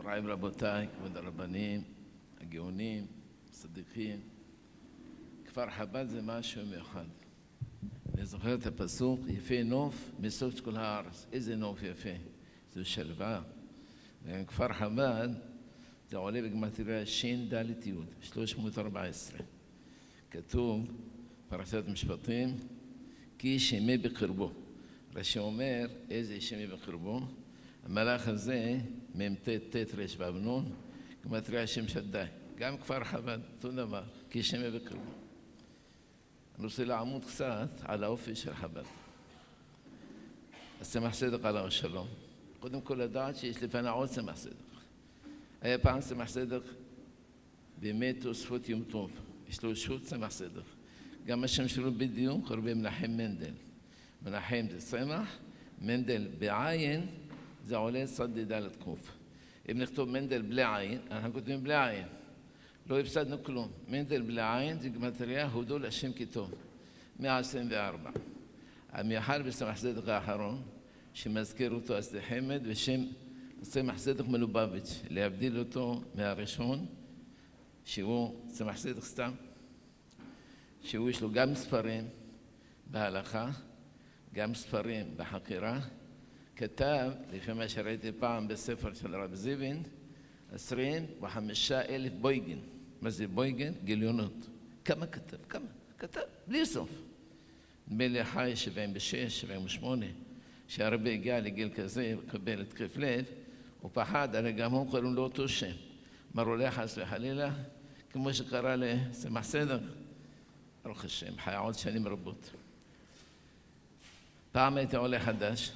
מוריי ורבותיי, כבוד הרבנים, הגאונים, הצדיקים, כפר חב"ד זה משהו מיוחד. אני זוכר את הפסוק, יפה נוף מסוף כל הארץ. איזה נוף יפה, זו שלווה. כפר חב"ד זה עולה בגמטריה שין דלת יוד, 314. כתוב, פרשת משפטים, כי ישמי בקרבו. רש"י אומר, איזה ישמי בקרבו? המלאך הזה, מ"ט ט' ר' ו' נ', גמטריה שם שדי. גם כפר חב"ד, אותו דבר, כי ישמי בקרבו. אני רוצה לעמוד קצת על האופי של חב"ד. אז צמח צדק עליו השלום. קודם כל לדעת שיש לפני עוד צמח צדק. היה פעם צמח צדק בימי תוספות יום טוב. יש לו שו"ת צמח צדק. גם השם שלו בדיוק קוראים מנחם מנדל. מנחם זה צמח, מנדל בעין, זה עולה צד ד' קוף. אם נכתוב מנדל בלי עין, אנחנו כותבים בלי עין. לא הפסדנו כלום. מנדל בלי עין זה גמטריה הודו להשם כי טוב. 124. המיוחד בצמח צדק האחרון, שמזכיר אותו אסדי חמד, ושם צמח צדק מלובביץ', להבדיל אותו מהראשון, שהוא צמח צדק סתם, שהוא יש לו גם ספרים בהלכה, גם ספרים בחקירה. כתב, לפי מה שראיתי פעם בספר של רב זיבין, 25,000 בויגן. מה זה בויגן? גיליונות. כמה כתב? כמה? כתב, בלי סוף. נדמה לי חי 76, 78, שהרבה הגיע לגיל כזה, וקבל התקף לב, הוא פחד, הרי גם הוא קוראים לו אותו שם. אמרו לו חס וחלילה, כמו שקרא לצמח צדק, ברוך השם, חי עוד שנים רבות. פעם הייתי עולה חדש,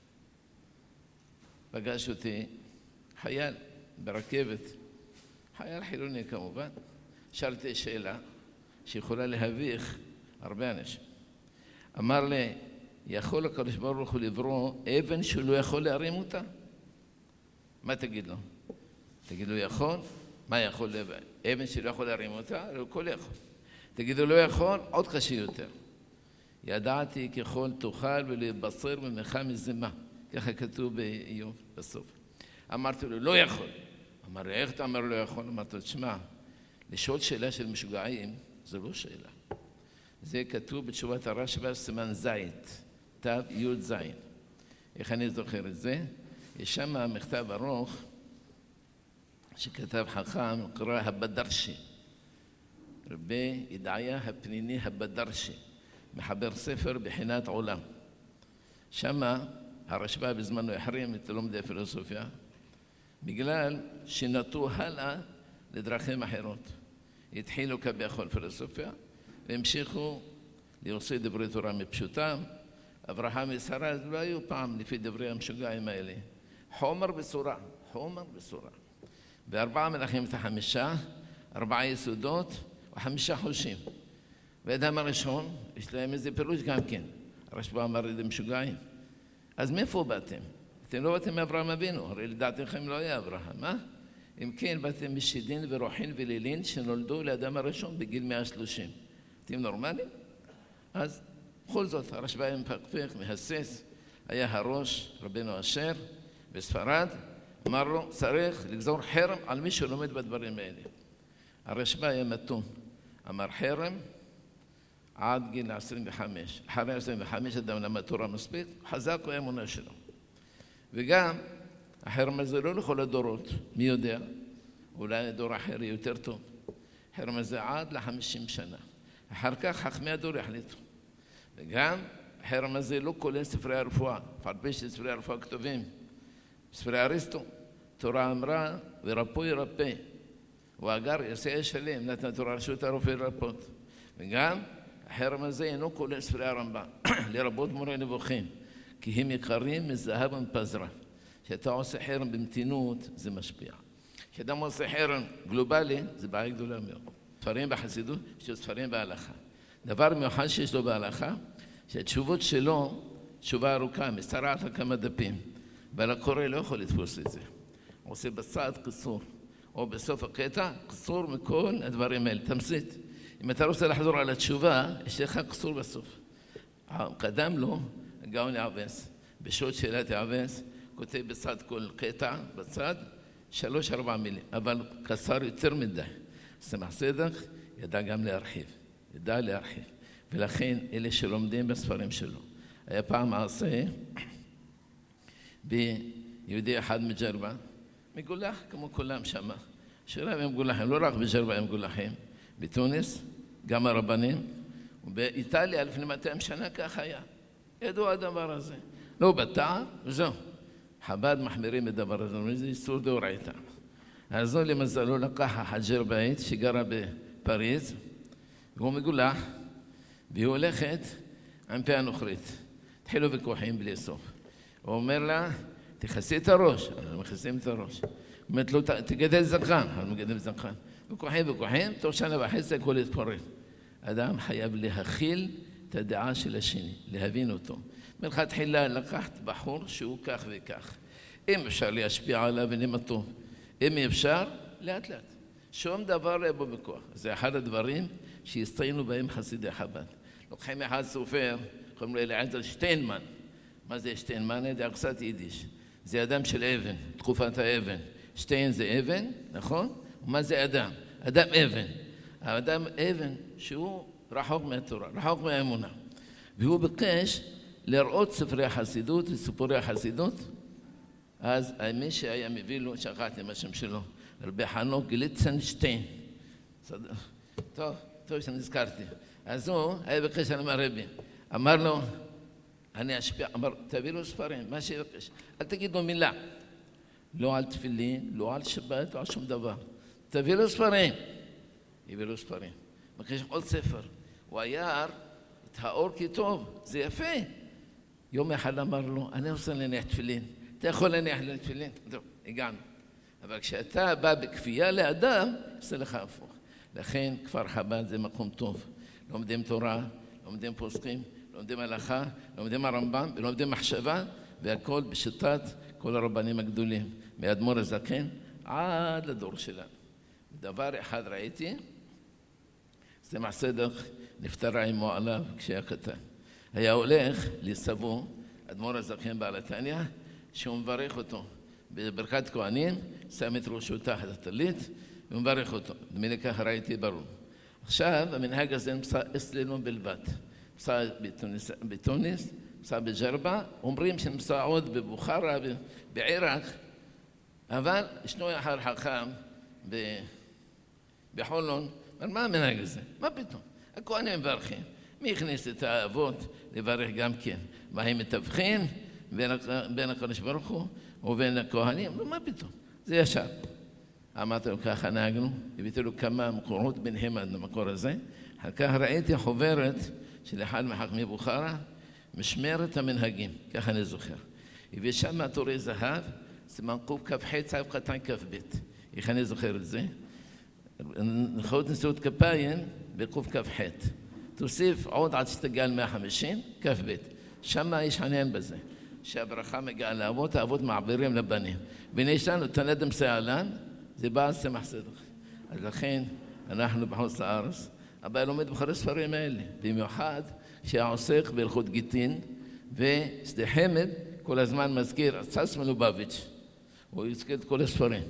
פגש אותי חייל ברכבת, חייל חילוני כמובן. שאלתי שאלה שיכולה להביך הרבה אנשים. אמר לי, יכול הקדוש ברוך הוא לברוא אבן שהוא לא יכול להרים אותה? מה תגיד לו? תגיד לו יכול? מה יכול? אבן שלא יכול להרים אותה? הוא כל יכול. תגיד לו לא יכול? עוד קשה יותר. ידעתי ככל תאכל ולבשר ממך מזימה. ככה כתוב באיוב בסוף. אמרתי לו, לא יכול. אמר לי, איך אתה אומר לא יכול? אמרתי לו, תשמע, לשאול שאלה של משוגעים, זו לא שאלה. זה כתוב בתשובת הרשב"א סימן זית, תו י' זין. איך אני זוכר את זה? יש שם מכתב ארוך שכתב חכם, קרא הבדרשי. רבי ידעיה הפניני הבדרשי, מחבר ספר בחינת עולם. שם הרשב"א בזמנו החרים את לומדי פילוסופיה, בגלל שנטו הלאה לדרכים אחרות. התחילו כביכול פילוסופיה, והמשיכו להוציא דברי תורה מפשוטם. אברהם ושרה לא היו פעם לפי דברי המשוגעים האלה. חומר בסורה, חומר בסורה. וארבעה מלכים את החמישה, 4 יסודות ו5 חושים. והאדם הראשון, יש להם איזה פירוש גם כן. הרשב"א אמר את זה משוגעים. אז מאיפה באתם? אתם לא באתם מאברהם אבינו, הרי לדעתכם לא היה אברהם, מה? אם כן, באתם משידין ורוחין ולילין שנולדו לאדם הראשון בגיל 130. אתם נורמליים? אז בכל זאת, הרשב"א מפקפק, מהסס, היה הראש, רבנו אשר, בספרד, אמר לו, צריך לגזור חרם על מי שלומד בדברים האלה. הרשב"א היה מתון, אמר חרם עד גיל 25. אחרי 25 אדם למד תורה מספיק, חזק הוא האמונה שלו. וגם, החרם הזה לא לכל הדורות, מי יודע? אולי דור אחר יהיה יותר טוב. החרם הזה עד ל50 שנה. אחר כך חכמי הדור יחליטו. וגם, החרם הזה לא כולל ספרי הרפואה, פעם של ספרי הרפואה כתובים. ספרי אריסטו, תורה אמרה, ורפו ירפא. הוא אגר יעשה שלם, נתן תורה רשות הרופא לרפות. וגם, החרם הזה אינו כולל ספרי הרמב"ם, לרבות מורה נבוכים, כי הם יקרים מזהב ומפזרה. כשאתה עושה חרם במתינות, זה משפיע. כשאדם עושה חרם גלובלי, זה בעיה גדולה מאוד. ספרים בחסידות, יש לו ספרים בהלכה. דבר מיוחד שיש לו בהלכה, שהתשובות שלו, תשובה ארוכה, מסתרעת על כמה דפים, אבל הקורא לא יכול לתפוס את זה. הוא עושה בצד קצור, או בסוף הקטע, קצור מכל הדברים האלה, תמצית. אם אתה רוצה לחזור על התשובה, יש לך קצור בסוף. קדם לו, גאון יעבס. בשעות שאלת יעבס, כותב בצד כל קטע, בצד, 3-4 מילים, אבל קצר יותר מדי. סמך צדק ידע גם להרחיב, ולכן אלה שלומדים בספרים שלו. היה פעם מעשה ביהודי אחד מג'רבה, מגולח כמו כולם שם, שרב הם מגולחים, לא רק בג'רבה הם מגולחים, בתוניס, גם הרבנים, ובאיטליה לפני 200 שנה כך היה. ידעו הדבר הזה. לא בטעה, וזהו. חב"ד מחמירים את דבר הזה, זה איסור דאורייתא. אז זו למזלו לקח החג'ר בית שגרה בפריז, והוא מגולח, והיא הולכת עם פה הנוכרית. התחילו ויכוחים בלי סוף. הוא אומר לה, תכסי את הראש. אנחנו מכסים את הראש. אומרת לו, תגדל זקן. אנחנו מגדלים זקן. ויכוחים, תוך 1.5 שנה הכל התפורר. אדם חייב להכיל את הדעה של השני, להבין אותו. מלכתחילה לקחת בחור שהוא כך וכך. אם אפשר להשפיע עליו ונמתו, אם אפשר, לאט לאט. שום דבר לא יבוא בכוח. זה אחד הדברים שהסתיינו בהם חסידי חב"ד. לוקחים אחד סופר, קוראים לו אליעזר שטיינמן. מה זה שטיינמן? זה קצת יידיש. זה אדם של אבן, תקופת האבן. שטיין זה אבן, נכון? ומה זה אדם? אדם אבן. האדם אבן שהוא רחוק מהתורה, רחוק מהאמונה. והוא ביקש לראות ספרי החסידות וסיפורי החסידות. אז מי שהיה מביא לו, שכחתי מה השם שלו, רבי חנוך גליצנשטיין. טוב שנזכרתי. אז הוא היה בקש על הרבי. אמר לו, אני אשפיע, אמר, תביא לו ספרים, מה שיבקש. אל תגיד לו מילה. לא על תפילין, לא על שבת, לא על שום דבר. תביא לו ספרים. הביא לו ספרים. בקש עוד ספר. הוא היה את האור כטוב, זה יפה. יום אחד אמר לו, אני רוצה להניח תפילין. אתה יכול להניח לתפילין? טוב, הגענו. אבל כשאתה בא בכפייה לאדם, זה לך הפוך. לכן כפר חב"ד זה מקום טוב. לומדים תורה, לומדים פוסקים, לומדים הלכה, לומדים הרמב"ם, לומדים מחשבה, והכל בשיטת כל הרבנים הגדולים. מאדמו"ר הזקן עד לדור שלנו. דבר אחד ראיתי, זה מעשדך נפטרה עמו עליו כשהיה קטן. היה הולך לסבו, אדמו"ר הזקן בעל התניא, שהוא מברך אותו. בברכת כהנים, שם את ראשו תחת הטלית, ומברך אותו. דמי לכך ראיתי ברור. עכשיו, המנהג הזה נמצא אצלנו בלבד. נמצא בתוניס, נמצא בג'רבה, אומרים שנמצא עוד בבוכרה, בעיראק, אבל ישנו אחד חכם בחולון, אבל מה המנהג הזה? מה פתאום? הכהנים מברכים. מי הכניס את האבות לברך גם כן? מה הם מתווכים בין הקדוש ברוך הוא ובין הכהנים? מה פתאום? זה ישר. אמרתי לו ככה נהגנו, הבאתי לו כמה מקורות ביניהם עד למקור הזה. אחר כך ראיתי חוברת של אחד מחכמי בוכרה, משמרת המנהגים, ככה אני זוכר. הביא שם תורי זהב, סימן קכ"ח צו קטן כ"ב. איך אני זוכר את זה? נחות נשיאות כפיים בקכ"ח. תוסיף עוד עד שתגיע ל-150, כ"ב. שם יש עניין בזה, שהברכה מגיעה לאבות, האבות מעבירים לבנים. והנה יש לנו תנדם סעלן, זה בא על סמך צדק. אז לכן אנחנו בחוץ לארץ, אבל לומד בכל הספרים האלה, במיוחד שהעוסק בהלכות גיטין, ושדה חמד כל הזמן מזכיר, צץ מלובביץ', הוא יזכיר את כל הספרים.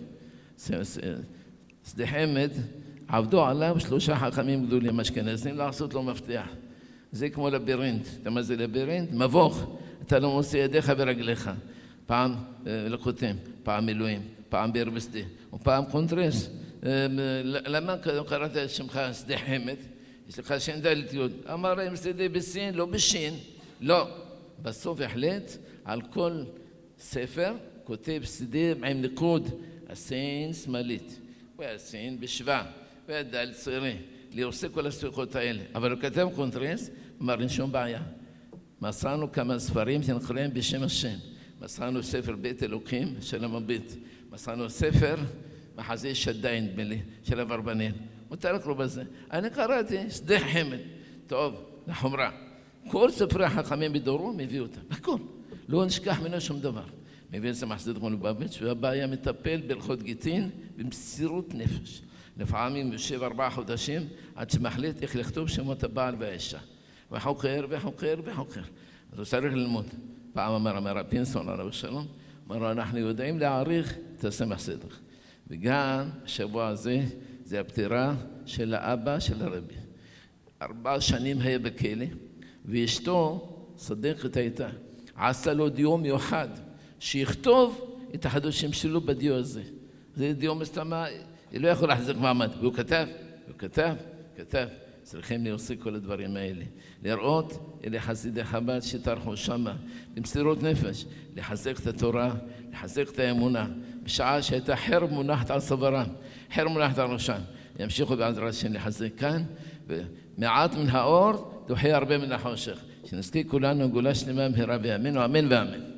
שדה חמד, עבדו עליו 3 חכמים גדולים אשכנזים לעשות לו מפתח. זה כמו לבירינט. אתה מה זה לבירינט? מבוך. אתה לא מוציא ידיך ורגליך. פעם לקוטים, פעם מילואים, פעם ביר בשדה, ופעם קונטרס. למה קראת את שמך שדה חמד? יש לך שין דלת יוד. אמר אם שדה בסין, לא בשין. לא. בסוף החלט על כל ספר כותב שדה עם ניקוד הסין שמאלית. והסין בשווה. והדל צירי, לעושה כל הספיחות האלה. אבל הוא כתב קונטרס, אמר, אין שום בעיה. מסרנו כמה ספרים שנקראים בשם השם. מסרנו ספר בית אלוקים של המביט. מסרנו ספר מחזה שדיים, נדמה לי, של אברבנאל. מותר לקרוא בזה. אני קראתי שדה חמד. טוב, לחומרה. כל ספרי החכמים בדורו מביא אותם. הכל. לא נשכח ממנו שום דבר. מביא את זה מחסד מלובביץ' והבעיה מטפל בהלכות גיטין במסירות נפש. לפעמים 7-4 חודשים עד שמחליט איך לכתוב שמות הבעל והאישה. וחוקר. אז הוא צריך ללמוד. פעם אמר פינסון, הרב שלום, אמר, אנחנו יודעים להעריך את הסמך צדק. וגם השבוע הזה, זה הפטירה של האבא של הרבי. 4 שנים היה בכלא, ואשתו צדקת הייתה. עשה לו דיו מיוחד, שיכתוב את החדשים שלו בדיו הזה. זה דיו מסתמה, היא לא יכולה להחזיק מעמד. והוא כתב. צריכים להוסיף כל הדברים האלה. לראות אלה חסידי חב"ד שטרחו שמה, במסירות נפש, לחזק את התורה, לחזק את האמונה, בשעה שהייתה חרב מונחת על צווארם, חרב מונחת על ראשם. ימשיכו בעזרת השם לחזק כאן, ומעט מן האור דוחה הרבה מן החושך. שנזכה כולנו גאולה שלמה במהרה בימינו, אמן ואמן.